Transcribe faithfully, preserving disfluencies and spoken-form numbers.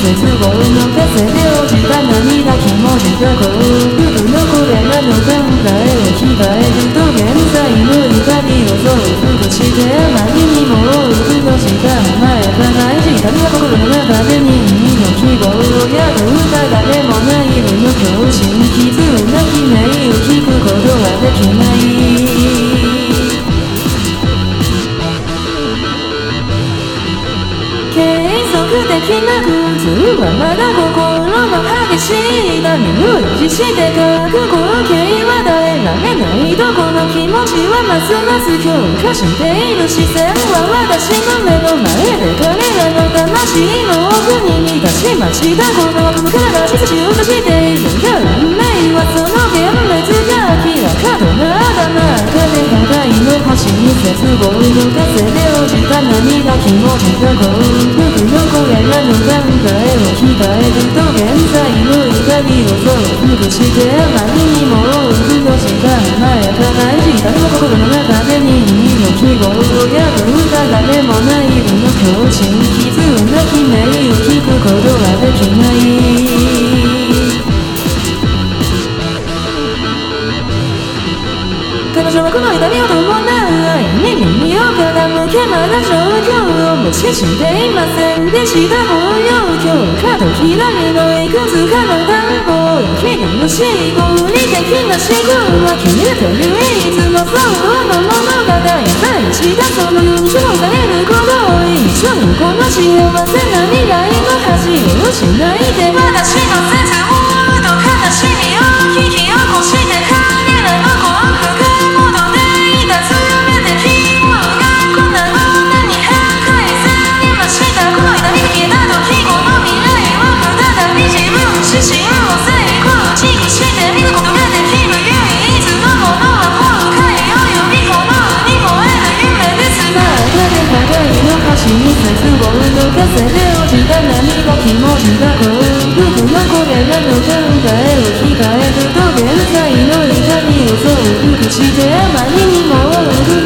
絶望の風で落ちた涙気持ちがこう僕のこれらの考えを控えると現在の怒りを増幅してあまりにも多くの時間前からい時間が心の中で任意の希望を宿った誰もない無の境地に傷なき鳴りを聞くことはできない継続的な苦痛はまだ心の激しい痛みを維持して覚悟形は耐えられないどこの気持ちはますます強化している視線は私の目の前で彼らの魂の奥に満たしましたこの奥から出しようとしているが運命はその現列が明らかとなだ中で互いの星に絶望の風で落ちた涙気持ちがこう僕のこれらの考えを控えると現在の怒りを増幅してあまりにも多くの時間前からい時間の心の中で任意の希望を宿った誰もない無の境地に傷なき鳴りを聞くことはできない彼女はこの痛みを伴う愛に耳を傾けまだ状況を無視していませんでした抱擁強化と左のいくつかの単語気分の思考に的な思考は消えて唯一の相互の物語愛したその友情されることを一緒にこの幸せな未来の恥を失いで私の絶望と悲しみを引き起こして彼らの幸福絶望の風で落ちた涙気持ちがこう僕のこれらの考えを控えると現在の怒りを増幅してあまりにも多く